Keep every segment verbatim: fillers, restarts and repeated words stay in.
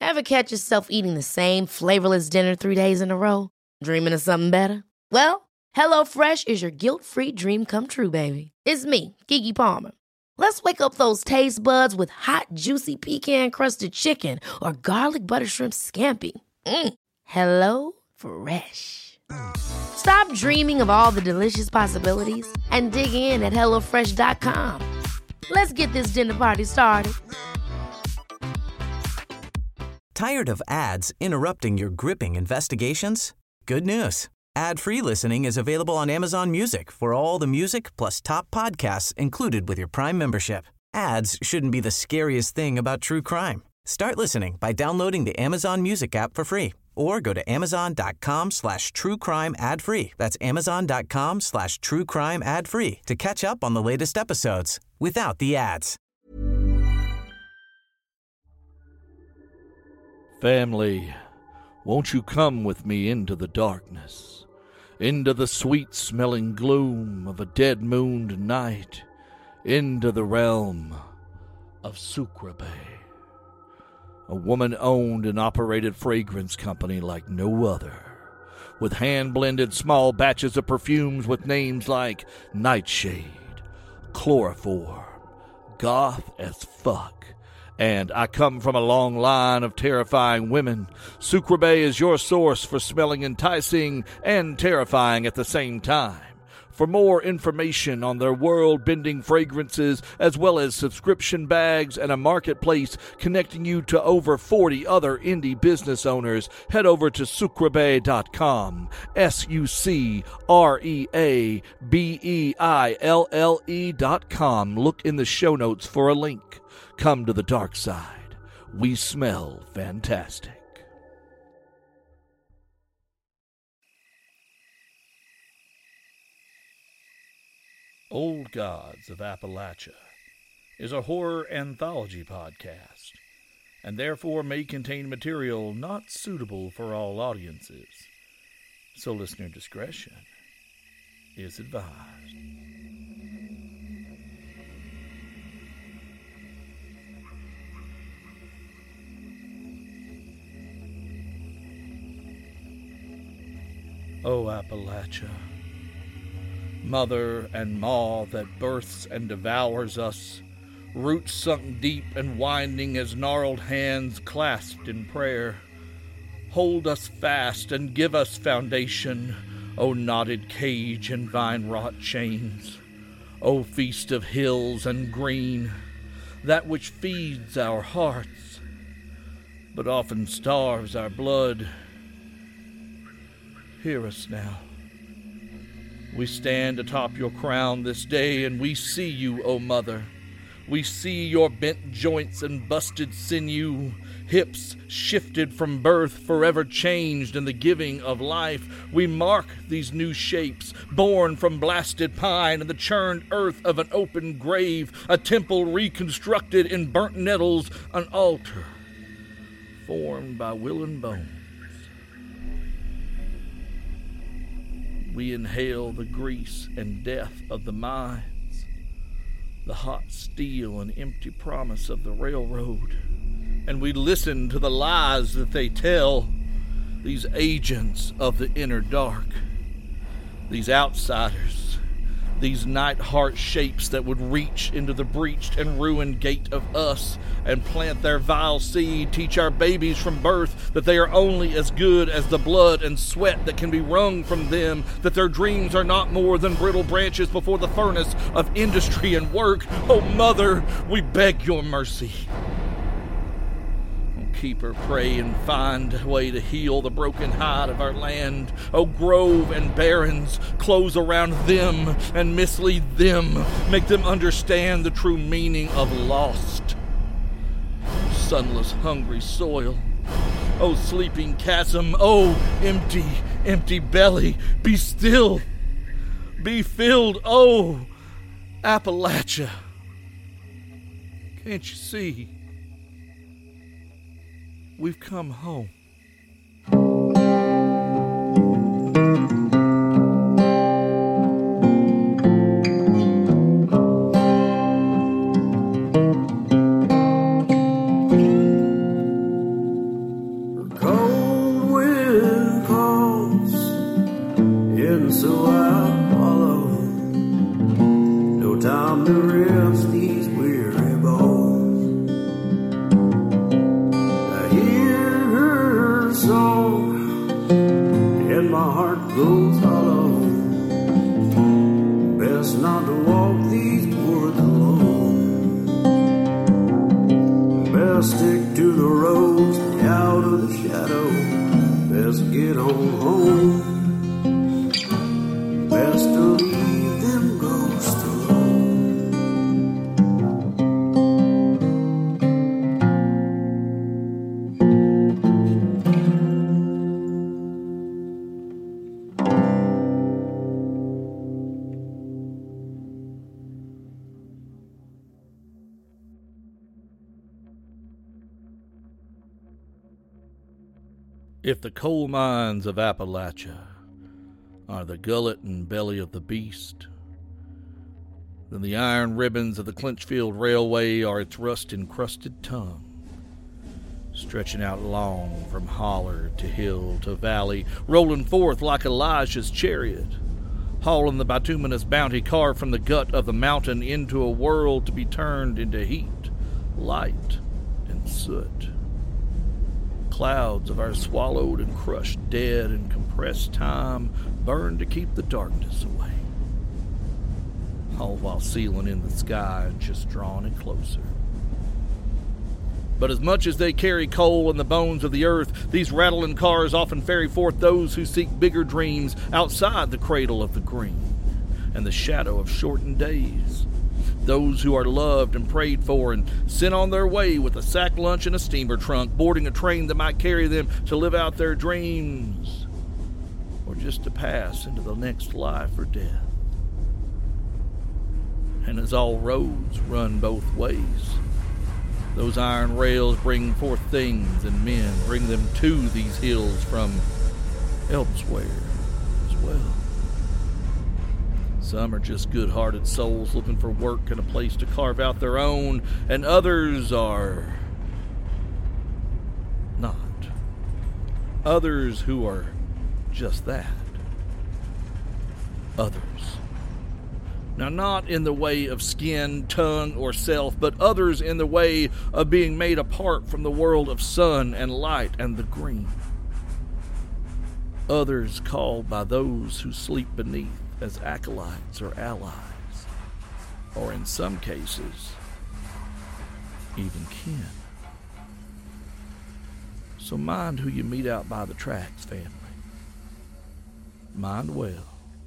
Ever catch yourself eating the same flavorless dinner three days in a row? Dreaming of something better? Well, HelloFresh is your guilt-free dream come true, baby. It's me, Keke Palmer. Let's wake up those taste buds with hot, juicy pecan-crusted chicken or garlic butter shrimp scampi. Mm. Hello Fresh. Stop dreaming of all the delicious possibilities and dig in at hello fresh dot com. Let's get this dinner party started. Tired of ads interrupting your gripping investigations? Good news. Ad-free listening is available on Amazon Music for all the music plus top podcasts included with your Prime membership. Ads shouldn't be the scariest thing about true crime. Start listening by downloading the Amazon Music app for free or go to amazon.com slash true crime ad free. That's amazon.com slash true crime ad free to catch up on the latest episodes without the ads. Family, won't you come with me into the darkness, into the sweet-smelling gloom of a dead-mooned night, into the realm of Sucreabeille, a woman-owned and operated fragrance company like no other, with hand-blended small batches of perfumes with names like Nightshade, Chloroform, Goth as Fuck, and I come from a long line of terrifying women. Sucreabeille is your source for smelling enticing and terrifying at the same time. For more information on their world-bending fragrances, as well as subscription bags and a marketplace connecting you to over forty other indie business owners, head over to sucreabeille dot com. S U C R E A B E I L L E dot com. Look in the show notes for a link. Come to the dark side. We smell fantastic. Old Gods of Appalachia is a horror anthology podcast, and therefore may contain material not suitable for all audiences, so listener discretion is advised. O Appalachia, mother and maw that births and devours us, roots sunk deep and winding as gnarled hands clasped in prayer, hold us fast and give us foundation, O knotted cage and vine-wrought chains, O feast of hills and green, that which feeds our hearts, but often starves our blood. Hear us now. We stand atop your crown this day, and we see you, O Mother. We see your bent joints and busted sinew, hips shifted from birth, forever changed in the giving of life. We mark these new shapes, born from blasted pine and the churned earth of an open grave, a temple reconstructed in burnt nettles, an altar formed by will and bone. We inhale the grease and death of the mines, the hot steel and empty promise of the railroad, and we listen to the lies that they tell, these agents of the inner dark, these outsiders, these night heart shapes that would reach into the breached and ruined gate of us and plant their vile seed, teach our babies from birth that they are only as good as the blood and sweat that can be wrung from them, that their dreams are not more than brittle branches before the furnace of industry and work. Oh, Mother, we beg your mercy. Keep her, pray, and find a way to heal the broken heart of our land. O grove and barrens, close around them and mislead them. Make them understand the true meaning of lost. Sunless, hungry soil. O sleeping chasm. O empty, empty belly. Be still. Be filled. O Appalachia. Can't you see? We've come home. so I follow. No time to rest these weary bones. I hear her song and my heart goes hollow. Best not to walk these woods alone. Best stick to the road, stay out of the shadow. Best get on home. Best to leave them ghosts alone. If the coal mines of Appalachia are the gullet and belly of the beast, then the iron ribbons of the Clinchfield Railway are its rust-encrusted tongue, stretching out long from holler to hill to valley, rolling forth like Elijah's chariot, hauling the bituminous bounty car from the gut of the mountain into a world to be turned into heat, light, and soot. Clouds of our swallowed and crushed dead and compressed time burn to keep the darkness away, all while sealing in the sky and just drawing it closer. But as much as they carry coal and the bones of the earth, these rattling cars often ferry forth those who seek bigger dreams outside the cradle of the green and the shadow of shortened days. Those who are loved and prayed for and sent on their way with a sack lunch and a steamer trunk, boarding a train that might carry them to live out their dreams or just to pass into the next life or death. And as all roads run both ways, those iron rails bring forth things and men, bring them to these hills from elsewhere as well. Some are just good-hearted souls looking for work and a place to carve out their own, and others are not. Others who are just that. Others. Now, not in the way of skin, tongue, or self, but others in the way of being made apart from the world of sun and light and the green. Others called by those who sleep beneath as acolytes or allies, or in some cases, even kin. So mind who you meet out by the tracks, family. Mind well.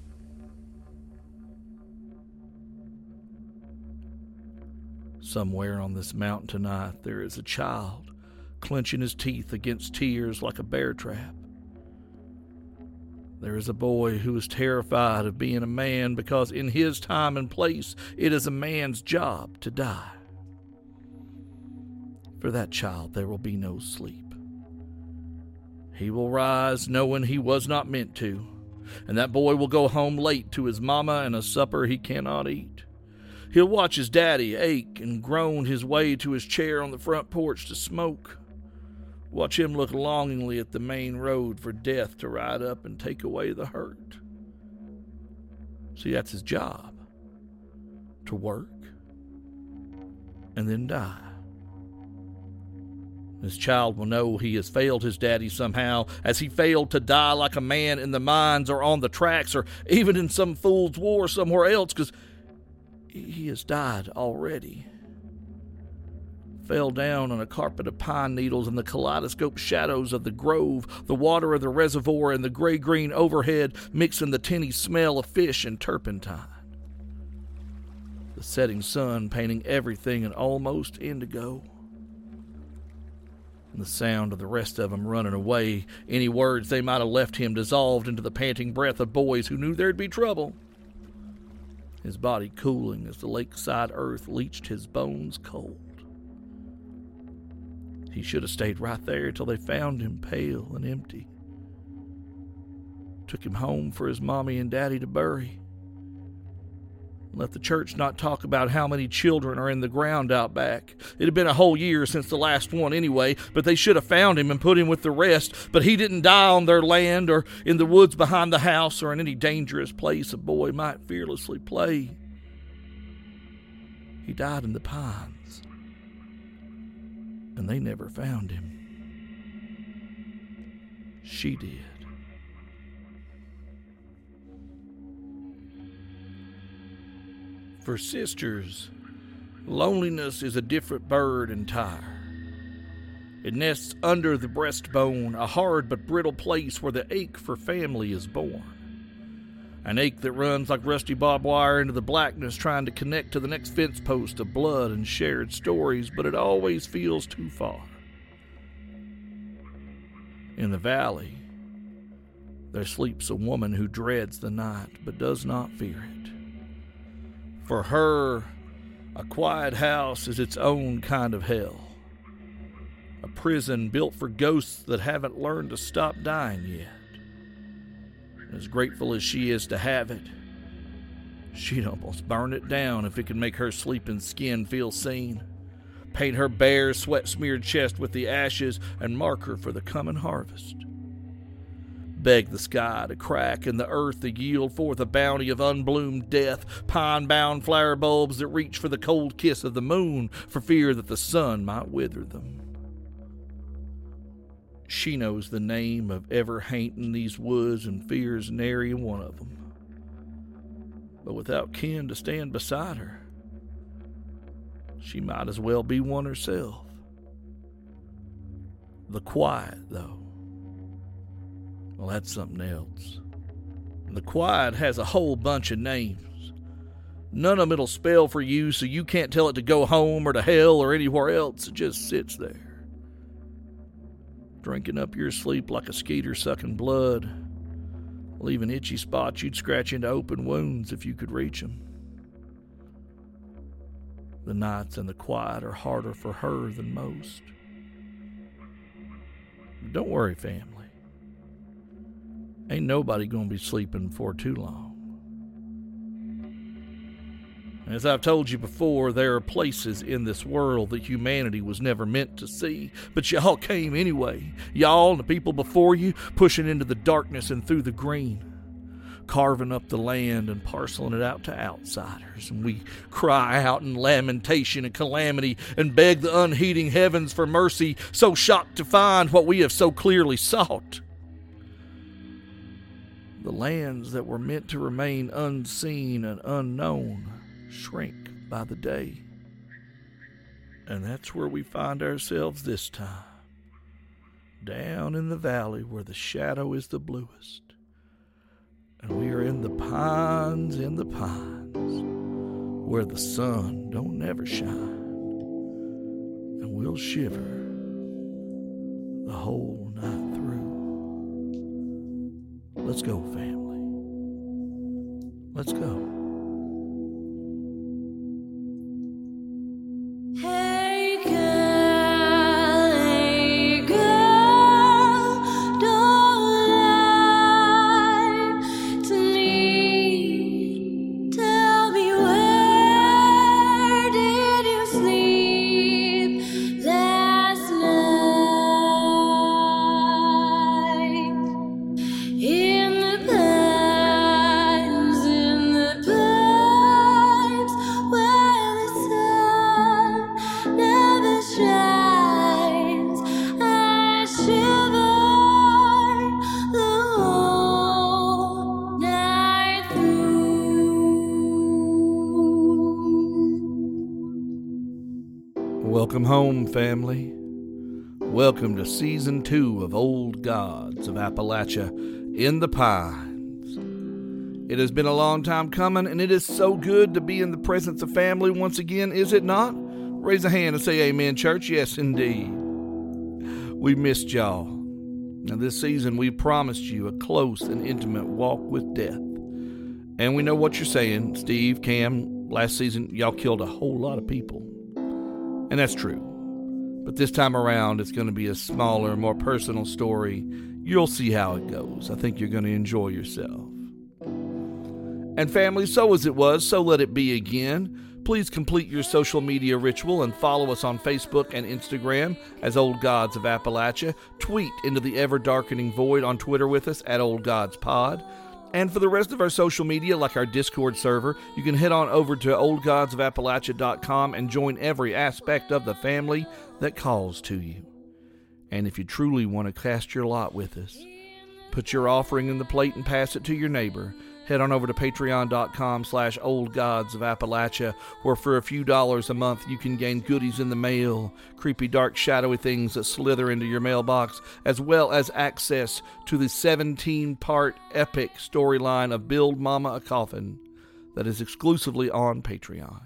Somewhere on this mountain tonight there is a child clenching his teeth against tears like a bear trap. There is a boy who is terrified of being a man because in his time and place it is a man's job to die. For that child there will be no sleep. He will rise knowing he was not meant to, and that boy will go home late to his mama and a supper he cannot eat. He'll watch his daddy ache and groan his way to his chair on the front porch to smoke. Watch him look longingly at the main road for death to ride up and take away the hurt. See, that's his job. To work and then die. This child will know he has failed his daddy somehow, as he failed to die like a man in the mines or on the tracks or even in some fool's war somewhere else, because he has died already. Fell down on a carpet of pine needles in the kaleidoscope shadows of the grove, the water of the reservoir and the gray-green overhead mixing the tinny smell of fish and turpentine. The setting sun painting everything in almost indigo. And the sound of the rest of them running away, any words they might have left him dissolved into the panting breath of boys who knew there'd be trouble. His body cooling as the lakeside earth leached his bones cold. He should have stayed right there till they found him pale and empty. Took him home for his mommy and daddy to bury. Let the church not talk about how many children are in the ground out back. It had been a whole year since the last one anyway, but they should have found him and put him with the rest. But he didn't die on their land or in the woods behind the house or in any dangerous place a boy might fearlessly play. He died in the pines, and they never found him. She did. For sisters, loneliness is a different bird entire. It nests under the breastbone, a hard but brittle place where the ache for family is born. An ache that runs like rusty barbed wire into the blackness, trying to connect to the next fence post of blood and shared stories, but it always feels too far. In the valley, there sleeps a woman who dreads the night but does not fear it. For her, a quiet house is its own kind of hell. A prison built for ghosts that haven't learned to stop dying yet. As grateful as she is to have it, she'd almost burn it down if it could make her sleeping skin feel seen, paint her bare, sweat-smeared chest with the ashes, and mark her for the coming harvest. Beg the sky to crack and the earth to yield forth a bounty of unbloomed death, pine-bound flower bulbs that reach for the cold kiss of the moon for fear that the sun might wither them. She knows the name of ever haunting these woods and fears nary one of them. But without kin to stand beside her, she might as well be one herself. The quiet, though, well, that's something else. The quiet has a whole bunch of names. None of them it'll spell for you, so you can't tell it to go home or to hell or anywhere else. It just sits there, drinking up your sleep like a skeeter sucking blood, leaving itchy spots you'd scratch into open wounds if you could reach them. The nights and the quiet are harder for her than most. But don't worry, family. Ain't nobody gonna be sleeping for too long. As I've told you before, there are places in this world that humanity was never meant to see, but y'all came anyway. Y'all and the people before you, pushing into the darkness and through the green, carving up the land and parceling it out to outsiders. And we cry out in lamentation and calamity and beg the unheeding heavens for mercy, so shocked to find what we have so clearly sought. The lands that were meant to remain unseen and unknown shrink by the day. And that's where we find ourselves this time. Down in the valley where the shadow is the bluest. And we are in the pines, in the pines, where the sun don't never shine. And we'll shiver the whole night through. Let's go, family. Let's go. Hey girl, hey girl, don't lie to me. Tell me, where did you sleep last night? In the pines, in the pines, where the sun never shines. I shiver the whole night through. Welcome home, family. Welcome to Season two of Old Gods of Appalachia in the Pines. It has been a long time coming, and it is so good to be in the presence of family once again, is it not? Raise a hand and say amen, church. Yes, indeed. We missed y'all. Now, this season, we promised you a close and intimate walk with death. And we know what you're saying, Steve, Cam. Last season, y'all killed a whole lot of people. And that's true. But this time around, it's going to be a smaller, more personal story. You'll see how it goes. I think you're going to enjoy yourself. And family, so as it was, so let it be again. Please complete your social media ritual and follow us on Facebook and Instagram as Old Gods of Appalachia. Tweet into the ever-darkening void on Twitter with us at Old Gods Pod. And for the rest of our social media, like our Discord server, you can head on over to old gods of appalachia dot com and join every aspect of the family that calls to you. And if you truly want to cast your lot with us, put your offering in the plate and pass it to your neighbor. Head on over to patreon.com slash Old Gods of Appalachia, where for a few dollars a month you can gain goodies in the mail, creepy, dark, shadowy things that slither into your mailbox, as well as access to the seventeen-part epic storyline of Build Mama a Coffin that is exclusively on Patreon.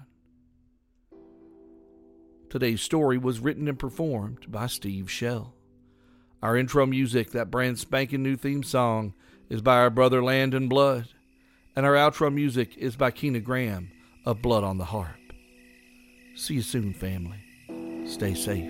Today's story was written and performed by Steve Shell. Our intro music, that brand spanking new theme song, is by our brother Landon Blood. And our outro music is by Keena Graham of Blood on the Harp. See you soon, family. Stay safe.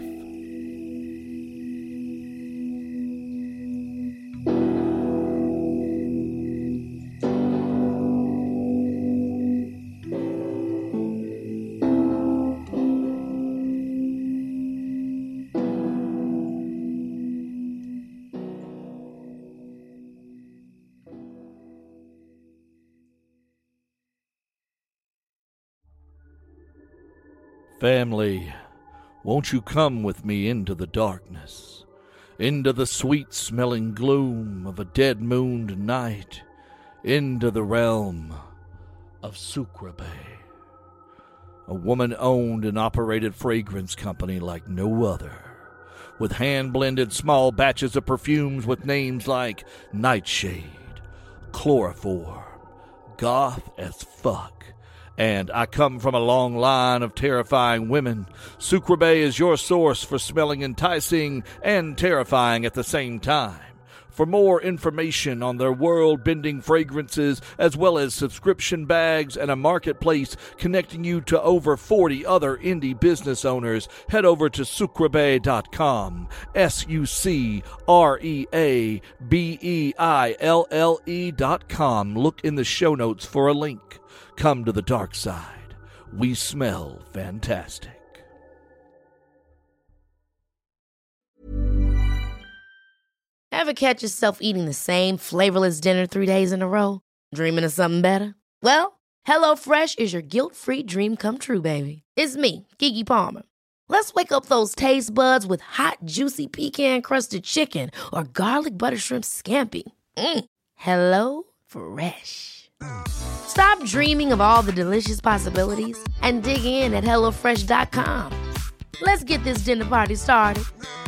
Family, won't you come with me into the darkness, into the sweet-smelling gloom of a dead-mooned night, into the realm of Sucreabeille, a woman-owned and operated fragrance company like no other, with hand-blended small batches of perfumes with names like Nightshade, Chloroform, Goth as Fuck, and I come from a long line of terrifying women. Sucreabeille is your source for smelling enticing and terrifying at the same time. For more information on their world-bending fragrances, as well as subscription bags and a marketplace connecting you to over forty other indie business owners, head over to sucreabeille dot com. S U C R E A B E I L L E dot com. Look in the show notes for a link. Come to the dark side. We smell fantastic. Ever catch yourself eating the same flavorless dinner three days in a row? Dreaming of something better? Well, HelloFresh is your guilt-free dream come true, baby. It's me, Keke Palmer. Let's wake up those taste buds with hot, juicy pecan-crusted chicken or garlic butter shrimp scampi. Mm. Hello Fresh. Stop dreaming of all the delicious possibilities and dig in at hello fresh dot com. Let's get this dinner party started.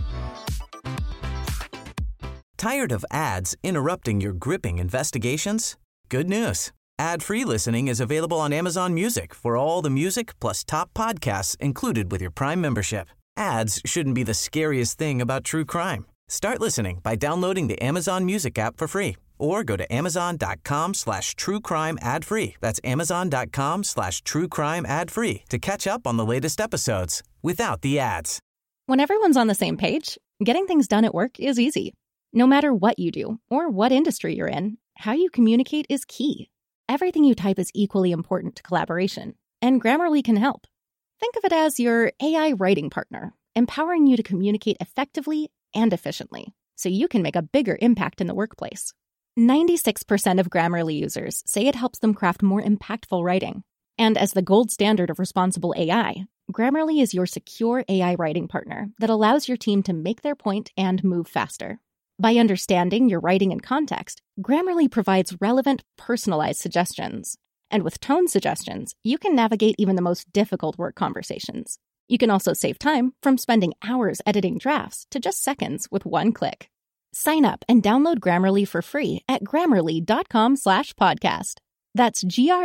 Tired of ads interrupting your gripping investigations? Good news. Ad-free listening is available on Amazon Music for all the music plus top podcasts included with your Prime membership. Ads shouldn't be the scariest thing about true crime. Start listening by downloading the Amazon Music app for free or go to amazon.com slash true crime ad free. That's amazon.com slash true crime ad free to catch up on the latest episodes without the ads. When everyone's on the same page, getting things done at work is easy. No matter what you do or what industry you're in, how you communicate is key. Everything you type is equally important to collaboration, and Grammarly can help. Think of it as your A I writing partner, empowering you to communicate effectively and efficiently, so you can make a bigger impact in the workplace. ninety-six percent of Grammarly users say it helps them craft more impactful writing. And as the gold standard of responsible A I, Grammarly is your secure A I writing partner that allows your team to make their point and move faster. By understanding your writing and context, Grammarly provides relevant, personalized suggestions. And with tone suggestions, you can navigate even the most difficult work conversations. You can also save time from spending hours editing drafts to just seconds with one click. Sign up and download Grammarly for free at grammarly.com slash podcast. That's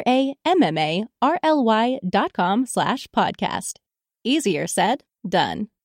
G-R-A-M-M-A-R-L-Y dot com slash podcast. Easier said, done.